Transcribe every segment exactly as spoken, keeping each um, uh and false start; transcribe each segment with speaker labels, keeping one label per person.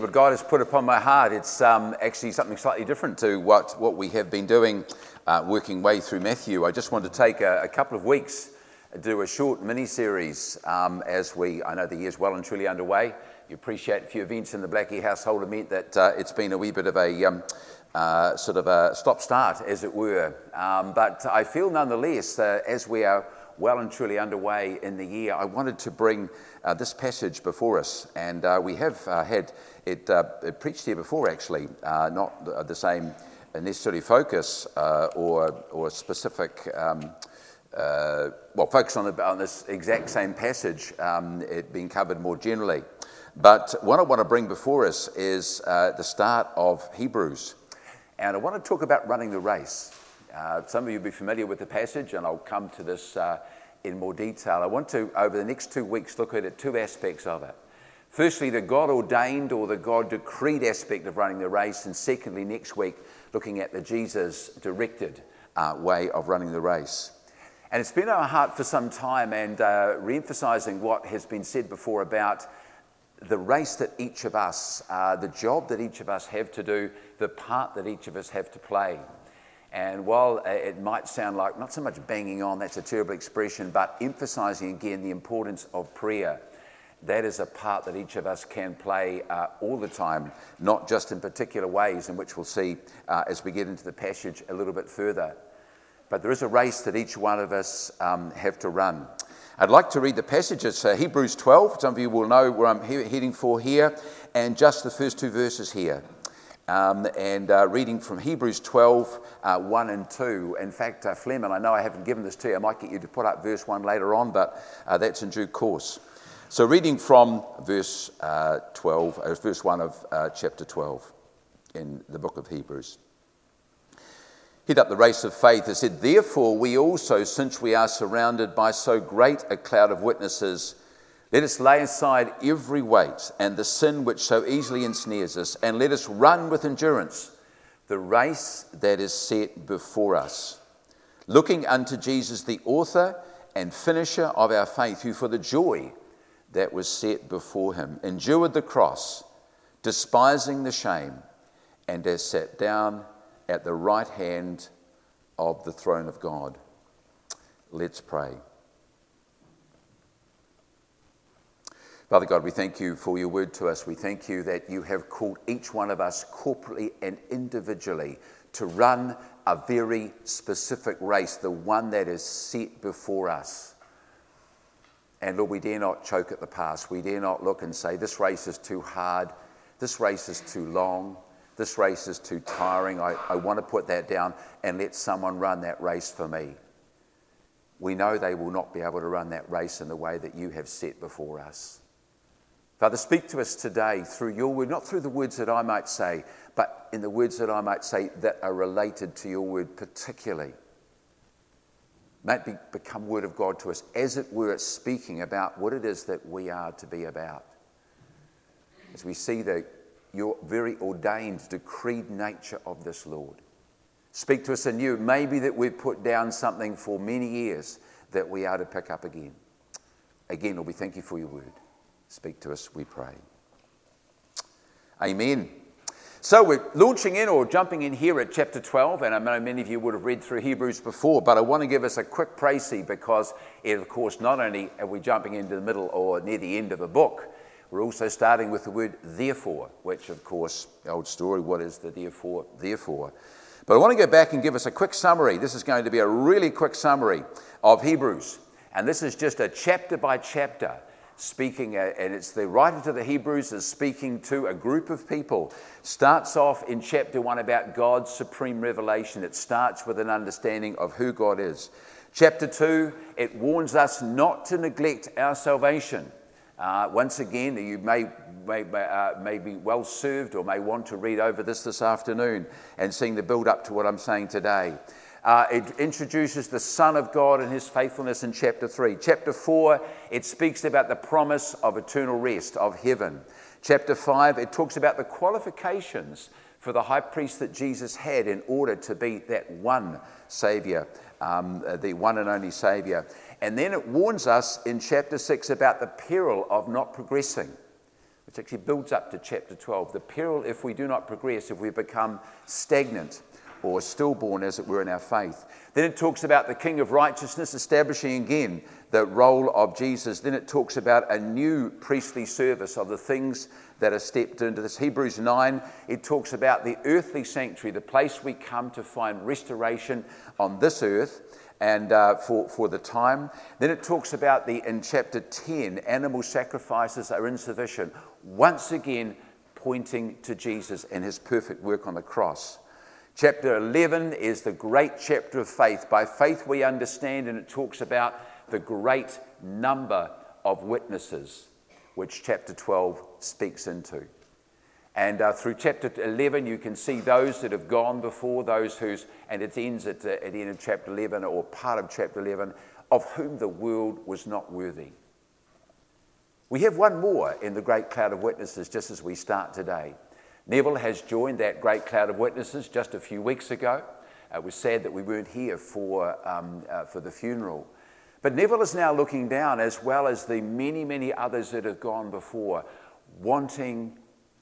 Speaker 1: What God has put upon my heart, it's um, actually something slightly different to what, what we have been doing, uh, working way through Matthew. I just want to take a, a couple of weeks, do a short mini-series um, as we, I know the year's well and truly underway. You appreciate a few events in the Blackie household have meant that uh, it's been a wee bit of a um, uh, sort of a stop-start, as it were. Um, but I feel nonetheless, uh, as we are well and truly underway in the year, I wanted to bring uh, this passage before us. And uh, we have uh, had it, uh, it preached here before, actually, uh, not the, the same necessarily focus uh, or, or specific, um, uh, well, focus on, the, on this exact same passage, um, it being covered more generally. But what I want to bring before us is uh, the start of Hebrews. And I want to talk about running the race. Uh, some of you will be familiar with the passage, and I'll come to this uh, in more detail. I want to, over the next two weeks, look at two aspects of it. Firstly, the God-ordained or the God-decreed aspect of running the race, and secondly, next week, looking at the Jesus-directed uh, way of running the race. And it's been on our heart for some time, and uh, re-emphasising what has been said before about the race that each of us, uh, the job that each of us have to do, the part that each of us have to play. And while it might sound like not so much banging on, that's a terrible expression, but emphasising again the importance of prayer, that is a part that each of us can play uh, all the time, not just in particular ways, in which we'll see uh, as we get into the passage a little bit further. But there is a race that each one of us um, have to run. I'd like to read the passage. It's uh, Hebrews twelve. Some of you will know where I'm he- heading for here, and just the first two verses here. Um, and uh, reading from Hebrews twelve, uh, one and two. In fact, uh, Fleming, I know I haven't given this to you. I might get you to put up verse one later on, but uh, that's in due course. So reading from verse uh, twelve, uh, verse one of uh, chapter twelve in the book of Hebrews. Hit up the race of faith. It said, "Therefore we also, since we are surrounded by so great a cloud of witnesses, let us lay aside every weight and the sin which so easily ensnares us, and let us run with endurance the race that is set before us, looking unto Jesus, the author and finisher of our faith, who for the joy that was set before him endured the cross, despising the shame, and has sat down at the right hand of the throne of God." Let's pray. Father God, we thank you for your word to us. We thank you that you have called each one of us corporately and individually to run a very specific race, the one that is set before us. And Lord, we dare not choke at the pass. We dare not look and say, this race is too hard, this race is too long, this race is too tiring. I, I want to put that down and let someone run that race for me. We know they will not be able to run that race in the way that you have set before us. Father, speak to us today through your word, not through the words that I might say, but in the words that I might say that are related to your word particularly. May it be, become word of God to us, as it were, speaking about what it is that we are to be about. As we see the, your very ordained, decreed nature of this, Lord. Speak to us anew. Maybe that we've put down something for many years that we are to pick up again. Again, Lord, we thank you for your word. Speak to us, we pray. Amen. So we're launching in or jumping in here at chapter twelve, and I know many of you would have read through Hebrews before, but I want to give us a quick précis because, it, of course, not only are we jumping into the middle or near the end of a book, we're also starting with the word therefore, which, of course, the old story, what is the therefore, therefore. But I want to go back and give us a quick summary. This is going to be a really quick summary of Hebrews, and this is just a chapter by chapter. Speaking, uh, and it's the writer to the Hebrews is speaking to a group of people. Starts off in chapter one about God's supreme revelation. It starts with an understanding of who God is. Chapter two, it warns us not to neglect our salvation. Uh, once again, you may, may, uh, may be well served or may want to read over this this afternoon and seeing the build up to what I'm saying today. Uh, it introduces the Son of God and his faithfulness in chapter three. Chapter four, it speaks about the promise of eternal rest, of heaven. Chapter five, it talks about the qualifications for the high priest that Jesus had in order to be that one Saviour, um, the one and only Saviour. And then it warns us in chapter six about the peril of not progressing. which actually builds up to chapter twelve. The peril if we do not progress, if we become stagnant or stillborn, as it were, in our faith. Then it talks about the King of Righteousness establishing again the role of Jesus. Then it talks about a new priestly service of the things that are stepped into this. Hebrews nine, it talks about the earthly sanctuary, the place we come to find restoration on this earth and uh, for, for the time. Then it talks about the, in chapter ten, animal sacrifices are insufficient. Once again, pointing to Jesus and his perfect work on the cross. Chapter eleven is the great chapter of faith. By faith we understand, and it talks about the great number of witnesses, which chapter twelve speaks into. And uh, through chapter eleven, you can see those that have gone before, those whose, and it ends at, uh, at the end of chapter eleven, or part of chapter eleven, of whom the world was not worthy. We have one more in the great cloud of witnesses just as we start today. Neville has joined that great cloud of witnesses just a few weeks ago. It was sad that we weren't here for, um, uh, for the funeral. But Neville is now looking down, as well as the many, many others that have gone before, wanting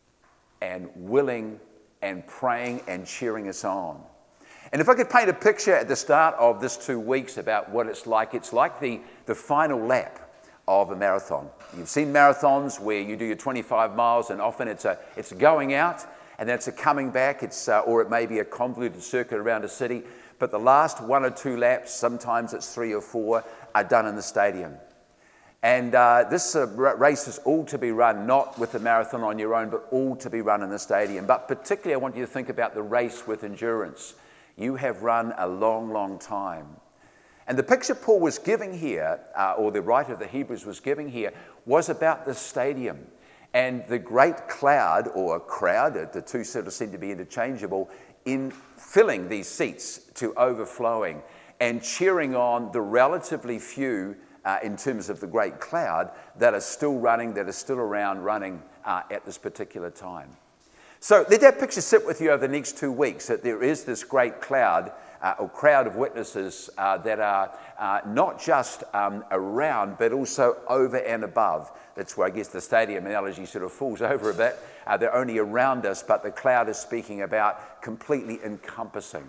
Speaker 1: and willing and praying and cheering us on. And if I could paint a picture at the start of this two weeks about what it's like, it's like the, the final lap of a marathon. You've seen marathons where you do your twenty-five miles, and often it's a it's going out and then it's a coming back. It's uh, or it may be a convoluted circuit around a city. But the last one or two laps, sometimes it's three or four, are done in the stadium. And uh, this uh, race is all to be run not with the marathon on your own, but all to be run in the stadium. But particularly, I want you to think about the race with endurance. You have run a long, long time. And the picture Paul was giving here, uh, or the writer of the Hebrews was giving here, was about the stadium. And the great cloud, or crowd, the two sort of seem to be interchangeable, in filling these seats to overflowing and cheering on the relatively few, uh, in terms of the great cloud, that are still running, that are still around running uh, at this particular time. So let that picture sit with you over the next two weeks, that there is this great cloud, uh, or crowd of witnesses uh, that are uh, not just um, around, but also over and above. That's where I guess the stadium analogy sort of falls over a bit. Uh, they're only around us, but the cloud is speaking about completely encompassing.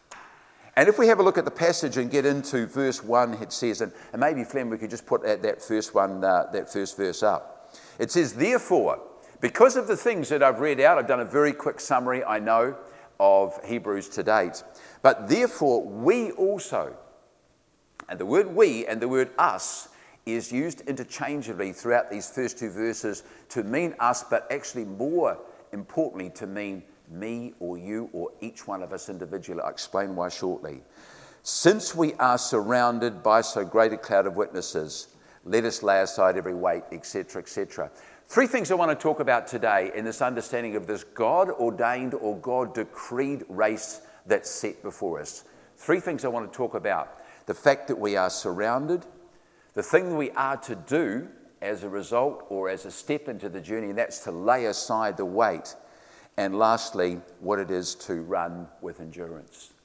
Speaker 1: And if we have a look at the passage and get into verse one, it says, and, and maybe Flem, we could just put that, that first one, uh, that first verse up. It says, therefore, because of the things that I've read out, I've done a very quick summary, I know, of Hebrews to date. But therefore, we also, and the word we and the word us is used interchangeably throughout these first two verses to mean us, but actually more importantly to mean me or you or each one of us individually. I'll explain why shortly. Since we are surrounded by so great a cloud of witnesses, let us lay aside every weight, et cetera, et cetera. Three things I want to talk about today in this understanding of this God-ordained or God-decreed race that's set before us. Three things I want to talk about. The fact that we are surrounded, the thing we are to do as a result or as a step into the journey, and that's to lay aside the weight. And lastly, what it is to run with endurance.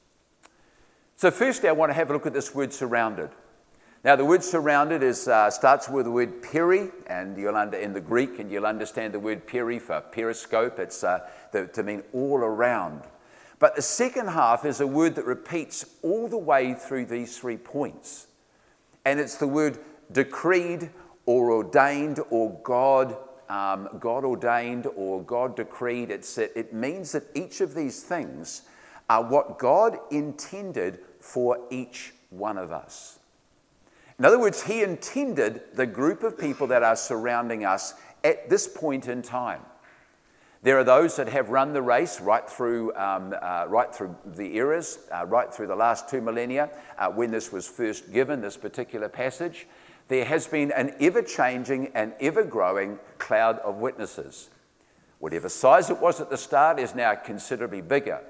Speaker 1: So firstly, I want to have a look at this word surrounded. Now, the word surrounded is uh, starts with the word peri, and you'll under in the Greek, and you'll understand the word peri for periscope. It's uh, the, to mean all around. But the second half is a word that repeats all the way through these three points, and it's the word decreed or ordained or God, um, God ordained or God decreed. It's it, it means that each of these things are what God intended for each one of us. In other words, he intended the group of people that are surrounding us at this point in time. There are those that have run the race right through, um, uh, right through the eras, uh, right through the last two millennia, uh, when this was first given, this particular passage. There has been an ever-changing and ever-growing cloud of witnesses. Whatever size it was at the start is now considerably bigger.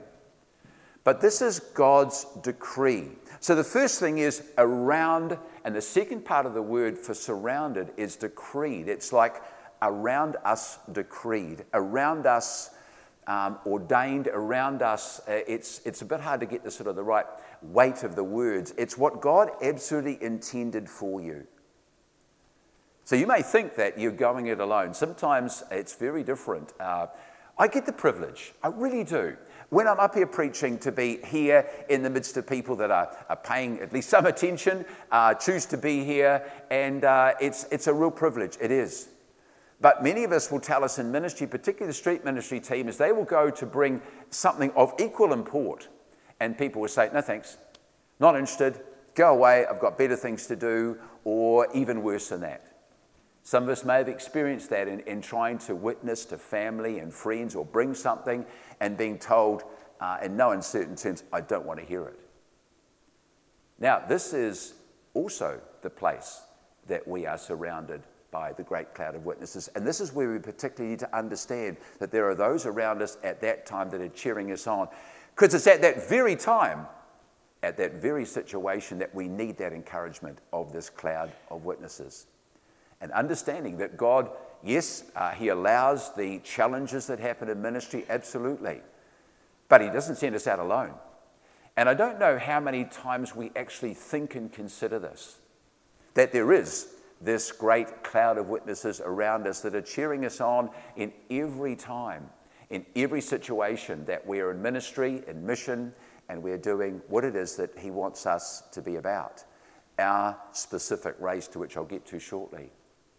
Speaker 1: But this is God's decree. So the first thing is around, and the second part of the word for surrounded is decreed. It's like around us decreed, around us um, ordained, around us. Uh, it's, it's a bit hard to get the sort of the right weight of the words. It's what God absolutely intended for you. So you may think that you're going it alone. Sometimes it's very different. Uh, I get the privilege, I really do, when I'm up here preaching, to be here in the midst of people that are, are paying at least some attention, uh, choose to be here, and uh, it's, it's a real privilege, it is. But many of us will tell us in ministry, particularly the street ministry team, is they will go to bring something of equal import, and people will say, no thanks, not interested, go away, I've got better things to do, or even worse than that. Some of us may have experienced that in, in trying to witness to family and friends or bring something and being told uh, in no uncertain terms, I don't want to hear it. Now, this is also the place that we are surrounded by the great cloud of witnesses. And this is where we particularly need to understand that there are those around us at that time that are cheering us on. Because it's at that very time, at that very situation, that we need that encouragement of this cloud of witnesses. And understanding that God, yes, uh, he allows the challenges that happen in ministry, absolutely. But he doesn't send us out alone. And I don't know how many times we actually think and consider this, that there is this great cloud of witnesses around us that are cheering us on in every time, in every situation that we are in ministry, in mission, and we're doing what it is that he wants us to be about, our specific race, to which I'll get to shortly.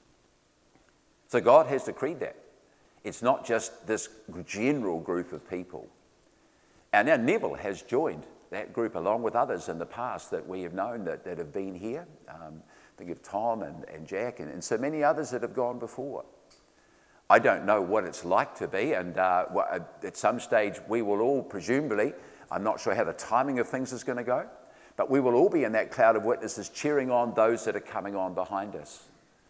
Speaker 1: So God has decreed that. It's not just this general group of people. And now Neville has joined that group along with others in the past that we have known that, that have been here. Um, think of Tom and, and Jack and, and so many others that have gone before. I don't know what it's like to be, and uh, at some stage we will all presumably, I'm not sure how the timing of things is going to go, but we will all be in that cloud of witnesses cheering on those that are coming on behind us.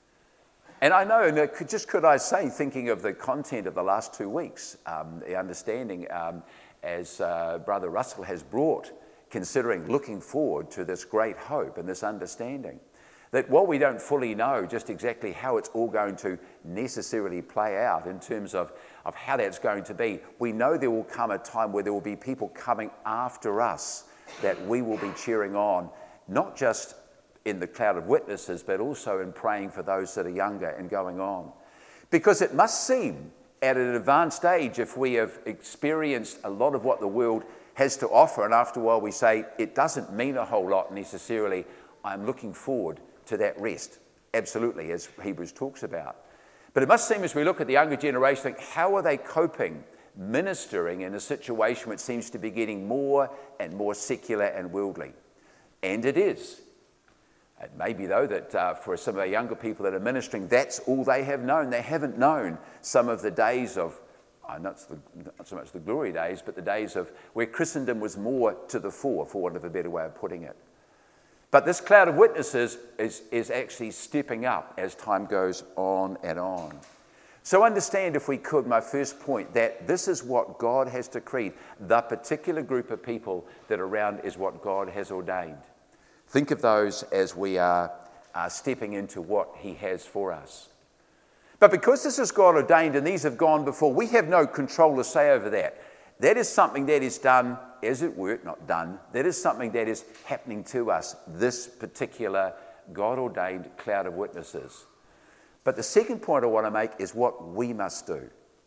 Speaker 1: And I know, and could, just could I say, thinking of the content of the last two weeks, um, the understanding um, as uh, Brother Russell has brought, considering looking forward to this great hope and this understanding, that while we don't fully know just exactly how it's all going to necessarily play out in terms of, of how that's going to be, we know there will come a time where there will be people coming after us that we will be cheering on, not just in the cloud of witnesses, but also in praying for those that are younger and going on. Because it must seem at an advanced age, if we have experienced a lot of what the world has to offer, and after a while we say, it doesn't mean a whole lot necessarily, I'm looking forward to that rest. Absolutely, as Hebrews talks about. But it must seem as we look at the younger generation, think, how are they coping, ministering in a situation which seems to be getting more and more secular and worldly? And it is. It may be, though, that uh, for some of our younger people that are ministering, that's all they have known. They haven't known some of the days of, uh, not, the, not so much the glory days, but the days of where Christendom was more to the fore, for want of a better way of putting it. But this cloud of witnesses is, is actually stepping up as time goes on and on. So understand, if we could, my first point, that this is what God has decreed. The particular group of people that are around is what God has ordained. Think of those as we are uh, stepping into what he has for us. But because this is God ordained and these have gone before, we have no control to say over that. That is something that is done, as it were, not done, that is something that is happening to us, this particular God-ordained cloud of witnesses. But the second point I want to make is what we must do.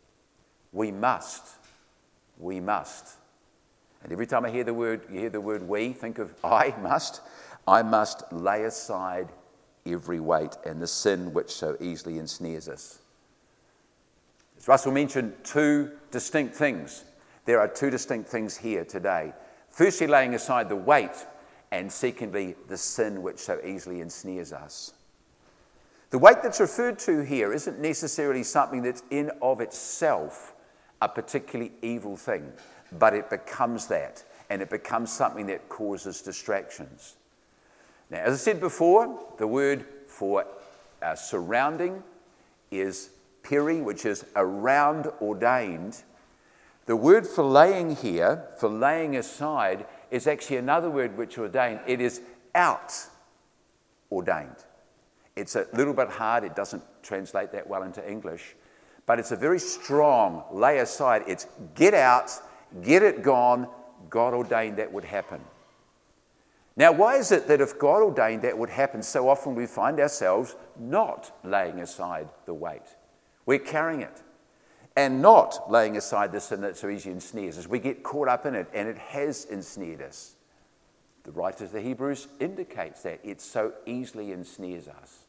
Speaker 1: We must. We must. And every time I hear the word, you hear the word we, think of I must. I must lay aside every weight and the sin which so easily ensnares us. As Russell mentioned, two distinct things. There are two distinct things here today. Firstly, laying aside the weight, and secondly, the sin which so easily ensnares us. The weight that's referred to here isn't necessarily something that's in of itself a particularly evil thing, but it becomes that, and it becomes something that causes distractions. Now, as I said before, the word for uh, surrounding is peri, which is around ordained. The word for laying here, for laying aside, is actually another word which ordained. It is out ordained. It's a little bit hard. It doesn't translate that well into English. But it's a very strong lay aside. It's get out, get it gone. God ordained that would happen. Now, why is it that if God ordained that would happen, so often we find ourselves not laying aside the weight? We're carrying it and not laying aside the sin that so easily ensnares us. We get caught up in it, and it has ensnared us. The writer of the Hebrews indicates that it so easily ensnares us.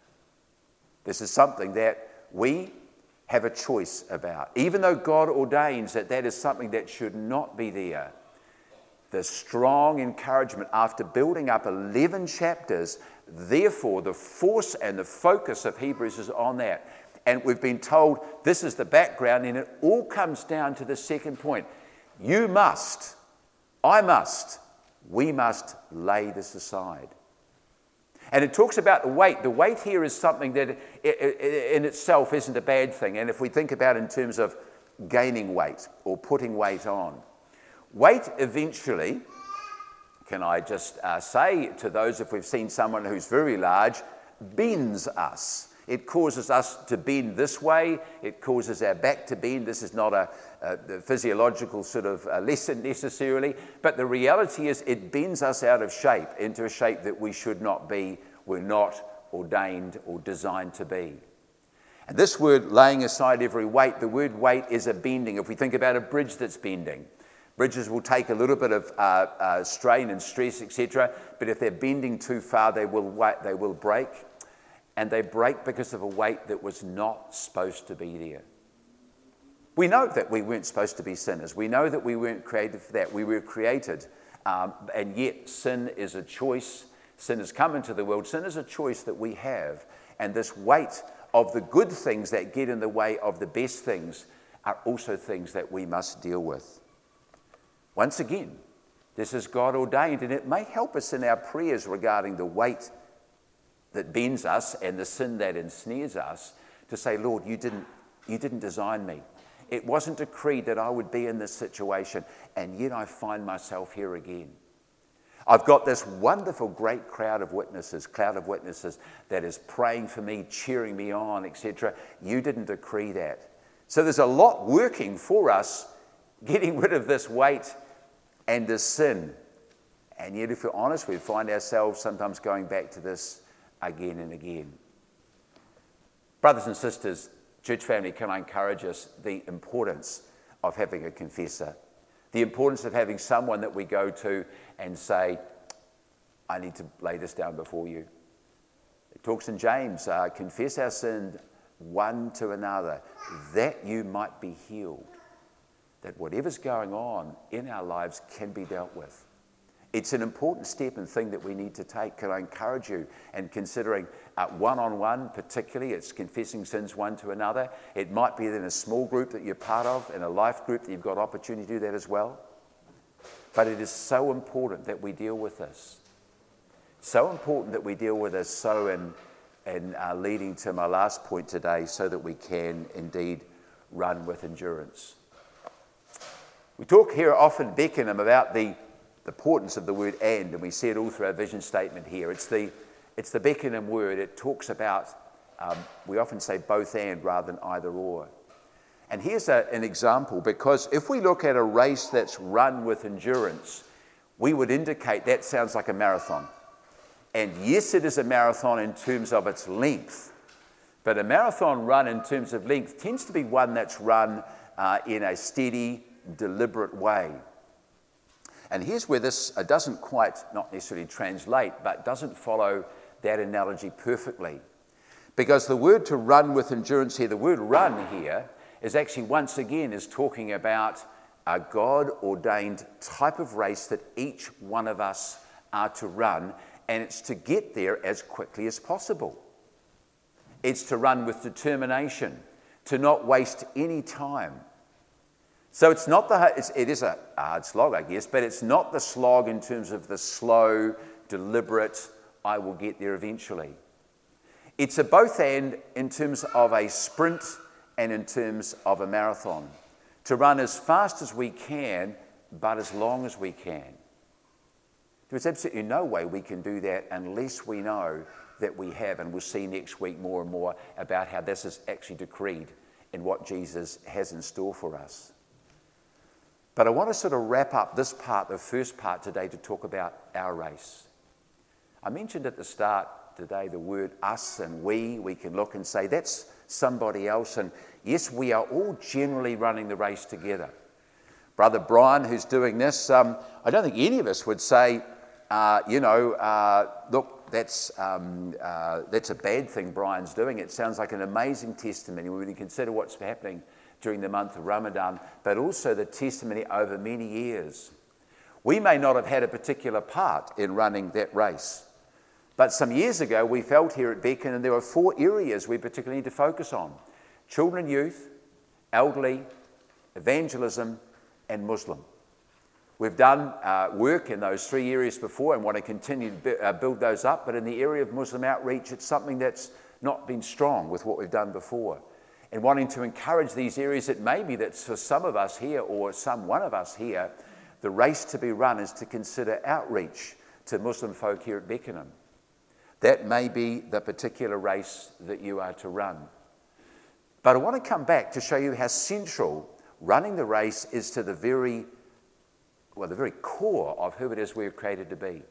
Speaker 1: This is something that we have a choice about. Even though God ordains that that is something that should not be there, the strong encouragement after building up eleven chapters, therefore the force and the focus of Hebrews is on that. And we've been told this is the background, and it all comes down to the second point. You must, I must, we must lay this aside. And it talks about the weight. The weight here is something that in itself isn't a bad thing. And if we think about it in terms of gaining weight or putting weight on, weight eventually, can I just uh, say to those, if we've seen someone who's very large, bends us. It causes us to bend this way. It causes our back to bend. This is not a, a physiological sort of a lesson necessarily, but the reality is it bends us out of shape into a shape that we should not be, we're not ordained or designed to be. And this word, laying aside every weight, the word weight is a bending. If we think about a bridge that's bending, bridges will take a little bit of uh, uh, strain and stress, et cetera, but if they're bending too far, they will, they will break. And they break because of a weight that was not supposed to be there. We know that we weren't supposed to be sinners. We know that we weren't created for that. We were created. Um, and yet sin is a choice. Sin has come into the world. Sin is a choice that we have. And this weight of the good things that get in the way of the best things are also things that we must deal with. Once again, this is God ordained, and it may help us in our prayers regarding the weight that bends us and the sin that ensnares us, to say, Lord, you didn't, you didn't design me. It wasn't decreed that I would be in this situation, and yet I find myself here again. I've got this wonderful, great crowd of witnesses, cloud of witnesses that is praying for me, cheering me on, et cetera. You didn't decree that. So there's a lot working for us, getting rid of this weight and this sin. And yet, if we're honest, we find ourselves sometimes going back to this again and again. Brothers and sisters, church family, can I encourage us the importance of having a confessor, the importance of having someone that we go to and say, I need to lay this down before you. It talks in James, uh, confess our sin one to another, that you might be healed, that whatever's going on in our lives can be dealt with. It's an important step and thing that we need to take. Can I encourage you? And considering uh, one-on-one, particularly, it's confessing sins one to another. It might be in a small group that you're part of, in a life group that you've got opportunity to do that as well. But it is so important that we deal with this. So important that we deal with this. So in, in uh, leading to my last point today, so that we can indeed run with endurance. We talk here often, Beckenham, about the the importance of the word and, and we see it all through our vision statement here. It's the, it's the Beckenham word. It talks about, um, we often say both and rather than either or. And here's a, an example, because if we look at a race that's run with endurance, we would indicate that sounds like a marathon. And yes, it is a marathon in terms of its length, but a marathon run in terms of length tends to be one that's run uh, in a steady, deliberate way. And here's where this uh, doesn't quite, not necessarily translate, but doesn't follow that analogy perfectly. Because the word to run with endurance here, the word run here, is actually once again is talking about a God-ordained type of race that each one of us are to run, and it's to get there as quickly as possible. It's to run with determination, to not waste any time. So it's not the, it's, it is a hard slog, I guess, but it's not the slog in terms of the slow, deliberate, I will get there eventually. It's a both and in terms of a sprint and in terms of a marathon. To run as fast as we can, but as long as we can. There's absolutely no way we can do that unless we know that we have, and we'll see next week more and more about how this is actually decreed in what Jesus has in store for us. But I want to sort of wrap up this part, the first part today, to talk about our race. I mentioned at the start today the word us and we. We can look and say that's somebody else. And yes, we are all generally running the race together. Brother Brian, who's doing this, um, I don't think any of us would say, uh, you know, uh, look, that's um, uh, that's a bad thing Brian's doing. It sounds like an amazing testimony when we consider what's happening during the month of Ramadan, but also the testimony over many years. We may not have had a particular part in running that race, but some years ago we felt here at Beacon, and there were four areas we particularly need to focus on: children and youth, elderly, evangelism, and Muslim. We've done uh, work in those three areas before and want to continue to b- uh, build those up, but in the area of Muslim outreach, it's something that's not been strong with what we've done before. And wanting to encourage these areas, it may be that for some of us here, or some one of us here, the race to be run is to consider outreach to Muslim folk here at Beckenham. That may be the particular race that you are to run. But I want to come back to show you how central running the race is to the very, well, the very core of who it is we're created to be.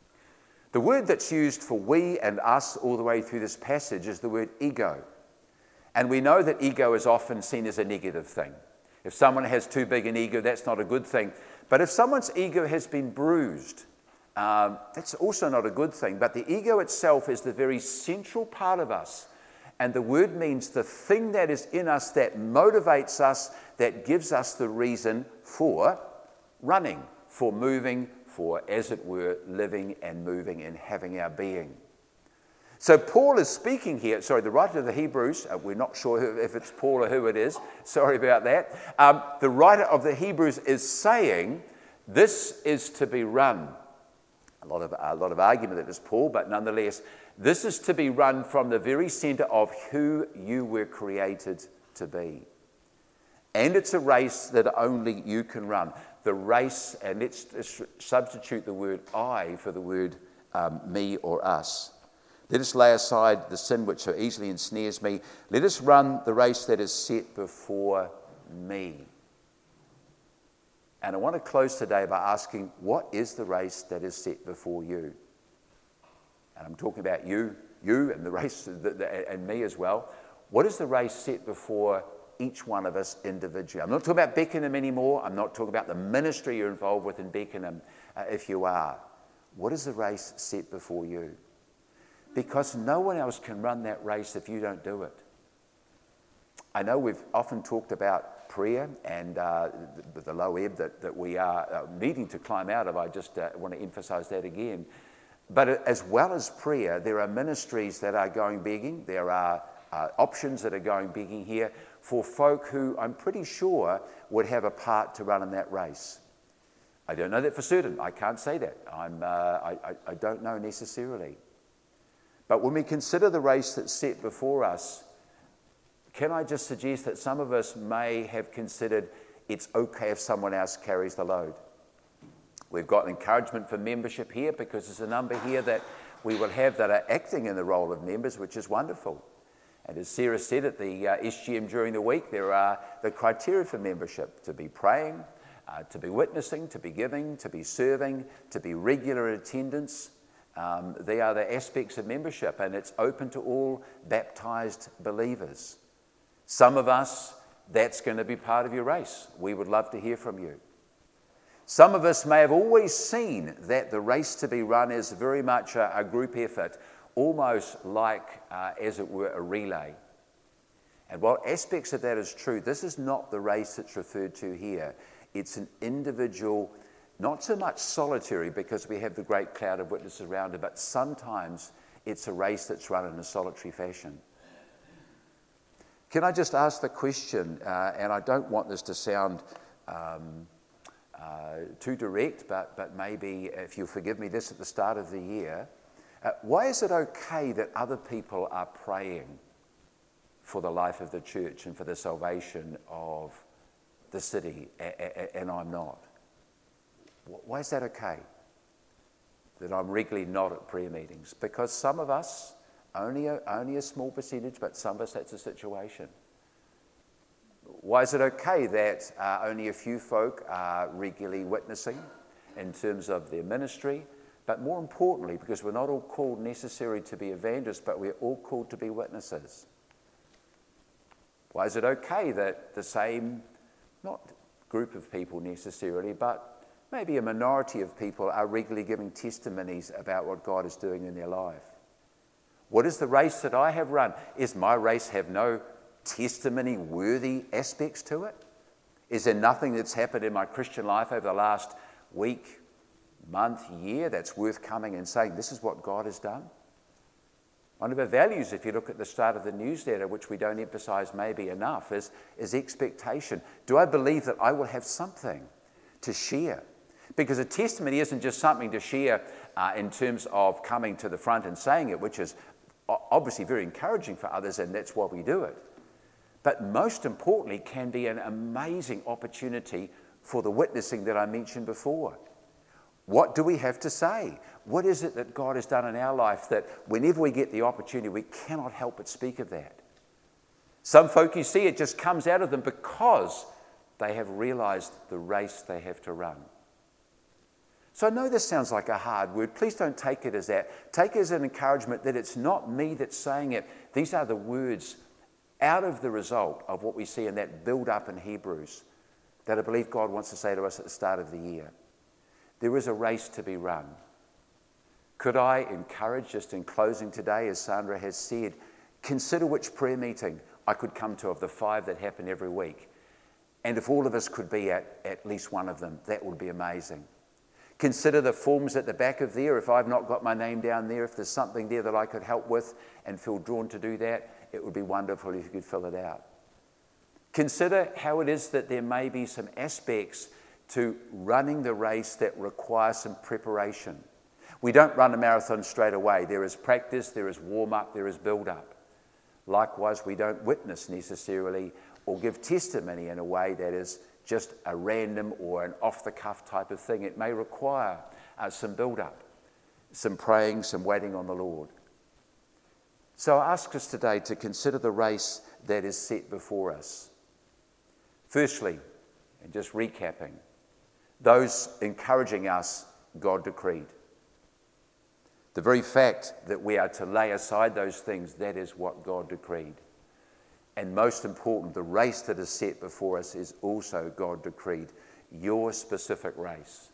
Speaker 1: The word that's used for we and us all the way through this passage is the word ego. And we know that ego is often seen as a negative thing. If someone has too big an ego, that's not a good thing. But if someone's ego has been bruised, um, that's also not a good thing. But the ego itself is the very central part of us. And the word means the thing that is in us that motivates us, that gives us the reason for running, for moving, for, as it were, living and moving and having our being. So Paul is speaking here, sorry, the writer of the Hebrews, uh, we're not sure who, if it's Paul or who it is, sorry about that. Um, the writer of the Hebrews is saying this is to be run. A lot of, a lot of argument that it's Paul, but nonetheless, this is to be run from the very centre of who you were created to be. And it's a race that only you can run. The race, and let's, let's substitute the word I for the word um, me or us. Let us lay aside the sin which so easily ensnares me. Let us run the race that is set before me. And I want to close today by asking, what is the race that is set before you? And I'm talking about you, you and the race, and me as well. What is the race set before each one of us individually? I'm not talking about Beckenham anymore. I'm not talking about the ministry you're involved with in Beckenham, uh, if you are. What is the race set before you? Because no one else can run that race if you don't do it. I know we've often talked about prayer and uh, the, the low ebb that, that we are uh, needing to climb out of. I just uh, want to emphasise that again. But as well as prayer, there are ministries that are going begging. There are uh, options that are going begging here for folk who I'm pretty sure would have a part to run in that race. I don't know that for certain. I can't say that. I'm, uh, I, I, I don't know necessarily. But when we consider the race that's set before us, can I just suggest that some of us may have considered it's okay if someone else carries the load? We've got encouragement for membership here because there's a number here that we will have that are acting in the role of members, which is wonderful. And as Sarah said at the uh, S G M during the week, there are the criteria for membership: to be praying, uh, to be witnessing, to be giving, to be serving, to be regular in attendance. Um, they are the aspects of membership, and it's open to all baptised believers. Some of us, that's going to be part of your race. We would love to hear from you. Some of us may have always seen that the race to be run is very much a, a group effort, almost like, uh, as it were, a relay. And while aspects of that is true, this is not the race that's referred to here. It's an individual, not so much solitary because we have the great cloud of witnesses around it, but sometimes it's a race that's run in a solitary fashion. Can I just ask the question, uh, and I don't want this to sound um, uh, too direct, but, but maybe if you'll forgive me this at the start of the year, uh, why is it okay that other people are praying for the life of the church and for the salvation of the city, a- a- and I'm not? Why is that okay? That I'm regularly not at prayer meetings? Because some of us, only a, only a small percentage, but some of us that's the situation. Why is it okay that uh, only a few folk are regularly witnessing in terms of their ministry? But more importantly, because we're not all called necessarily to be evangelists, but we're all called to be witnesses. Why is it okay that the same, not group of people necessarily, but maybe a minority of people are regularly giving testimonies about what God is doing in their life? What is the race that I have run? Is my race have no testimony-worthy aspects to it? Is there nothing that's happened in my Christian life over the last week, month, year that's worth coming and saying, this is what God has done? One of our values, if you look at the start of the newsletter, which we don't emphasize maybe enough, is, is expectation. Do I believe that I will have something to share? Because a testimony isn't just something to share uh, in terms of coming to the front and saying it, which is obviously very encouraging for others, and that's why we do it. But most importantly, can be an amazing opportunity for the witnessing that I mentioned before. What do we have to say? What is it that God has done in our life that whenever we get the opportunity, we cannot help but speak of that? Some folk, you see, it just comes out of them because they have realized the race they have to run. So I know this sounds like a hard word. Please don't take it as that. Take it as an encouragement that it's not me that's saying it. These are the words out of the result of what we see in that build-up in Hebrews that I believe God wants to say to us at the start of the year. There is a race to be run. Could I encourage, just in closing today, as Sandra has said, consider which prayer meeting I could come to of the five that happen every week. And if all of us could be at at least one of them, that would be amazing. Consider the forms at the back of there. If I've not got my name down there, if there's something there that I could help with and feel drawn to do that, it would be wonderful if you could fill it out. Consider how it is that there may be some aspects to running the race that require some preparation. We don't run a marathon straight away. There is practice, there is warm-up, there is build-up. Likewise, we don't witness necessarily or give testimony in a way that is just a random or an off-the-cuff type of thing. It may require uh, some build-up, some praying, some waiting on the Lord. So I ask us today to consider the race that is set before us. Firstly, and just recapping, those encouraging us, God decreed. The very fact that we are to lay aside those things, that is what God decreed. And most important, the race that is set before us is also God decreed, your specific race.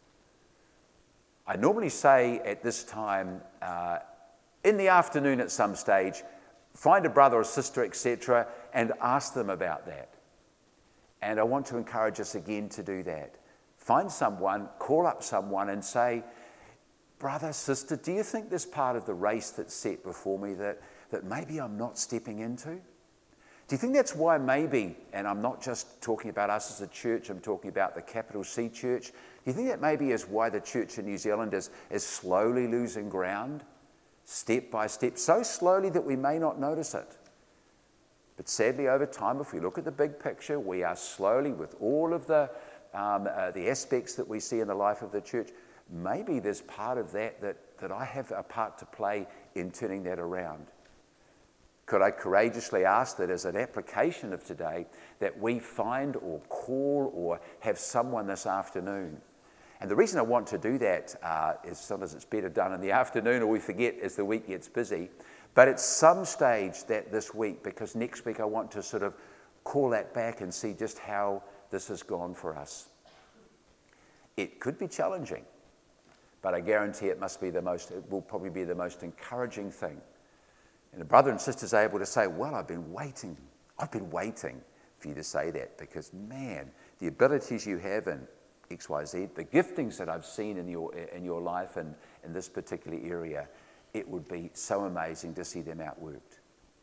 Speaker 1: I normally say at this time, uh, in the afternoon at some stage, find a brother or sister, et cetera, and ask them about that. And I want to encourage us again to do that. Find someone, call up someone and say, brother, sister, do you think this part of the race that's set before me that, that maybe I'm not stepping into? Do you think that's why maybe, and I'm not just talking about us as a church, I'm talking about the capital C church, do you think that maybe is why the church in New Zealand is, is slowly losing ground, step by step, so slowly that we may not notice it? But sadly, over time, if we look at the big picture, we are slowly, with all of the um, uh, the aspects that we see in the life of the church, maybe there's part of that, that that I have a part to play in turning that around. Could I courageously ask that as an application of today, that we find or call or have someone this afternoon? And the reason I want to do that uh, is sometimes it's better done in the afternoon, or we forget as the week gets busy. But at some stage that this week, because next week I want to sort of call that back and see just how this has gone for us. It could be challenging, but I guarantee it must be the most, it will probably be the most encouraging thing. And a brother and sister is able to say, well, I've been waiting, I've been waiting for you to say that, because man, the abilities you have in X Y Z, the giftings that I've seen in your in your life and in this particular area, it would be so amazing to see them outworked.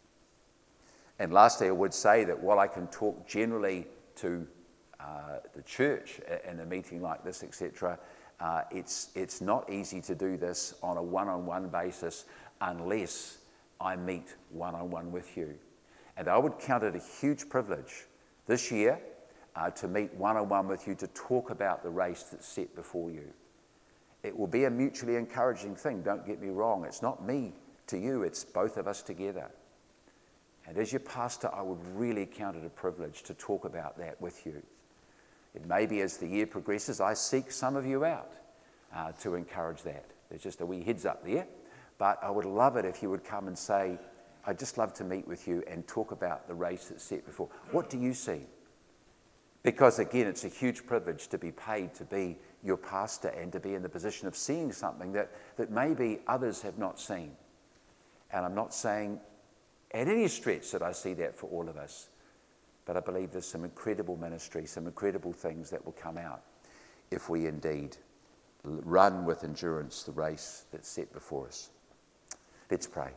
Speaker 1: And lastly, I would say that while I can talk generally to uh, the church in a meeting like this, et cetera, uh, it's, it's not easy to do this on a one-on-one basis unless I meet one-on-one with you. And I would count it a huge privilege this year uh, to meet one-on-one with you to talk about the race that's set before you. It will be a mutually encouraging thing, don't get me wrong. It's not me to you, it's both of us together. And as your pastor, I would really count it a privilege to talk about that with you. It may be as the year progresses, I seek some of you out uh, to encourage that. There's just a wee heads up there. But I would love it if you would come and say, I'd just love to meet with you and talk about the race that's set before. What do you see? Because again, it's a huge privilege to be paid to be your pastor and to be in the position of seeing something that, that maybe others have not seen. And I'm not saying at any stretch that I see that for all of us, but I believe there's some incredible ministry, some incredible things that will come out if we indeed run with endurance the race that's set before us. Let's pray.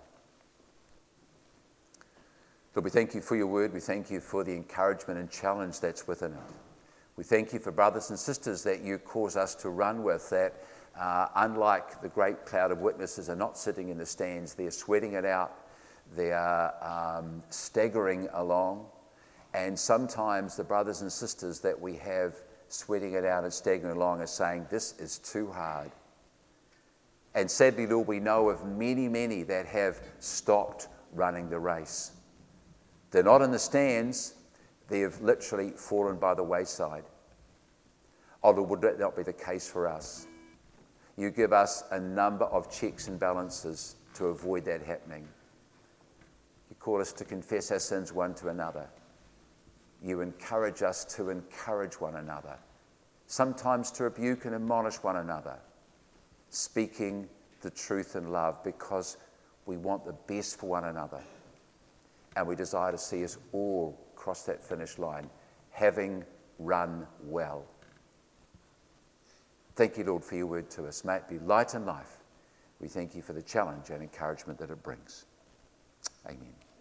Speaker 1: Lord, we thank you for your word. We thank you for the encouragement and challenge that's within it. We thank you for brothers and sisters that you cause us to run with, that uh, unlike the great cloud of witnesses are not sitting in the stands, they're sweating it out, they are um, staggering along. And sometimes the brothers and sisters that we have sweating it out and staggering along are saying, this is too hard. And sadly, Lord, we know of many, many that have stopped running the race. They're not in the stands, they have literally fallen by the wayside. Oh, Lord, would that not be the case for us? You give us a number of checks and balances to avoid that happening. You call us to confess our sins one to another. You encourage us to encourage one another, sometimes to rebuke and admonish one another, speaking the truth in love because we want the best for one another. And we desire to see us all cross that finish line, having run well. Thank you, Lord, for your word to us. May it be light and life. We thank you for the challenge and encouragement that it brings. Amen.